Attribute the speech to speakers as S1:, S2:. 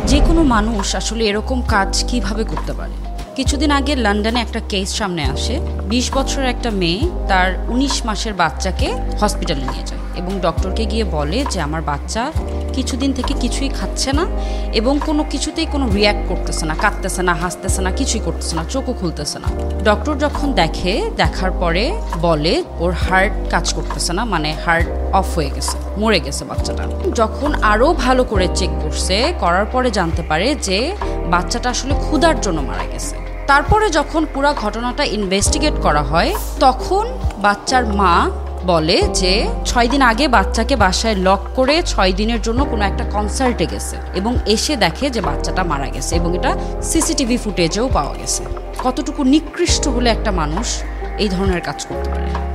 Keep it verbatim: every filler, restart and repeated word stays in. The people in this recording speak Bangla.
S1: যে কোনো মানুষ আসলে এরকম কাজ কিভাবে করতে পারে? কিছুদিন আগে লন্ডনে একটা কেস সামনে আসে। বিশ বছরের একটা মেয়ে তার উনিশ মাসের বাচ্চাকে হসপিটালে নিয়ে যায় এবং ডক্টরকে গিয়ে বলে যে আমার বাচ্চা কিছুদিন থেকে কিছুই খাচ্ছে না এবং কোনো কিছুতেই কোনো রিয়্যাক্ট করতেছে না, কাঁদতেছে না, হাসতেছে না, কিছুই করতেছে না, চোখও খুলতেছে না। ডক্টর যখন দেখে, দেখার পরে বলে ওর হার্ট কাজ করতেছে না, মানে হার্ট অফ হয়ে গেছে, মরে গেছে বাচ্চাটা। যখন আরও ভালো করে চেক করছে, করার পরে জানতে পারে যে বাচ্চাটা আসলে ক্ষুধার জন্য মারা গেছে। তারপরে যখন পুরো ঘটনাটা ইনভেস্টিগেট করা হয়, তখন বাচ্চার মা বলে যে ছয় দিন আগে বাচ্চাকে বাসায় লক করে ছয় দিনের জন্য কোনো একটা কনসার্টে গেছে এবং এসে দেখে যে বাচ্চাটা মারা গেছে এবং এটা সিসিটিভি ফুটেজেও পাওয়া গেছে। কতটুকু নিকৃষ্ট হলে একটা মানুষ এই ধরনের কাজ করতে পারে?